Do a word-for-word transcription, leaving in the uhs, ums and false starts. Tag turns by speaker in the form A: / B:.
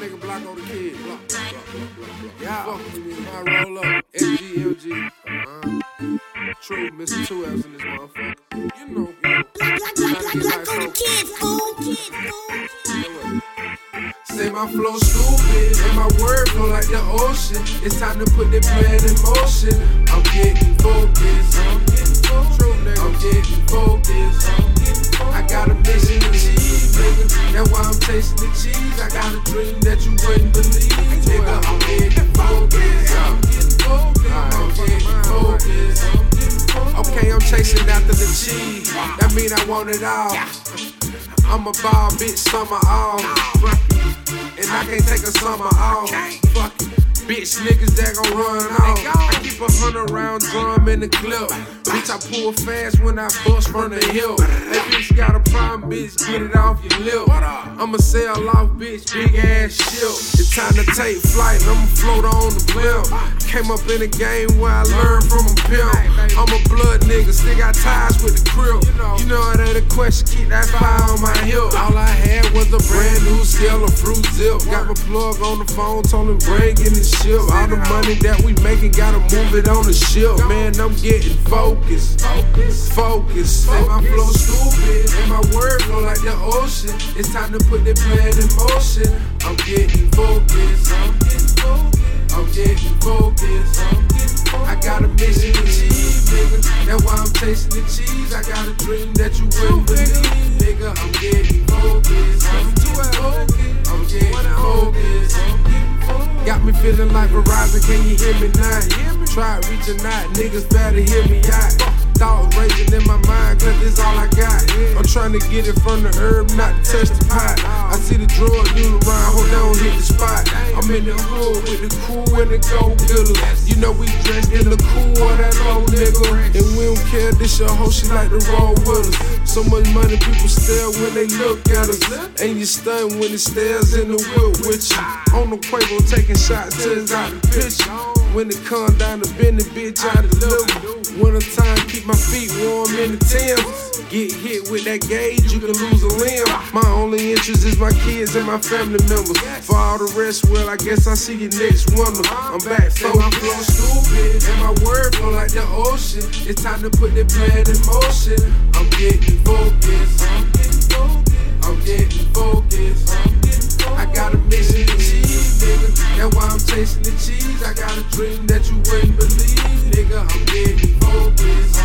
A: nigga Block on the kid. Block, block, block, block, block. Yeah, fuck with me, I roll up. S G M G. Uh-huh. True, Mister Two F's in this motherfucker. You know, you know.
B: Block, block, block, block on the kid, fool. Kid, fool.
A: Say my flow stupid and my word flow like the ocean. It's time to put that plan in motion. I'm getting focused. I'm getting focused. True, nigga. I'm getting focused. I'm getting focused. I got a mission to achieve, nigga. That's why I'm chasing the cheese. I got a dream that you wouldn't believe, nigga. I'm getting focused. I'm getting focused. I'm getting focused. Okay, I'm chasing after the cheese. That mean I want it all. I'm a ball, bitch, summer all. And I can't take a summer off. Fuck it. Bitch, niggas that gon' run off. I keep a hundred round drum in the clip. Bitch, I pull fast when I bust from the hill. That bitch got a problem, bitch, get it off your lip. I'ma sail off, bitch, big ass ship. It's time to take flight, I'ma float on the blimp. Came up in a game where I learned from a pimp. I'm a blood nigga, still got ties with the crib. You know it ain't a question, keep that fire on my hip. All I had was a brand new scale of fruit zip. Got my plug on the phone, told him bring in the ship. All the money that we making, gotta move it on the ship. Man, I'm getting focused, focus, focus. Say my flow stupid and my word flow like the ocean. It's time to put that plan in motion. I'm getting focused, I'm getting focused, I'm getting focused, I'm getting focused. I got a mission to achieve, nigga. That's why I'm chasing the cheese. I got a dream that you wouldn't believe, nigga. I'm getting focused, I'm getting focused, I'm getting focused. Got me feeling like Verizon, can you hear me now? Try reaching out, niggas better hear me out. Thoughts raging in my mind, cause this all I got. I'm trying to get it from the herb, not to touch the pot. I see the drug dealer around, hold on, hit the spot. I'm in the hood with the crew and the gold dealers. You know we dressed in the cool of that old nigga. And we don't care, this your hoe, she like to roll with us. So much money, people stare when they look at us. And you stun when it stares in the whip with you. On the Quavo taking shots till it's out the picture. When it come down to bend the bitch out the liver. Winter time, keep my feet warm in the Timbs. Get hit with that gauge, you can lose a limb. My only interest is my kids and my family members. For all the rest, well, I guess I'll see you next winter. I'm back, so my flow stupid and my word flow like the ocean. It's time to put that plan in motion. I'm getting focused, I'm getting focused, I'm getting focused. I got a mission to achieve, nigga. That's why I'm chasing the cheese. I got a dream that you wouldn't believe, nigga. I'm getting focused.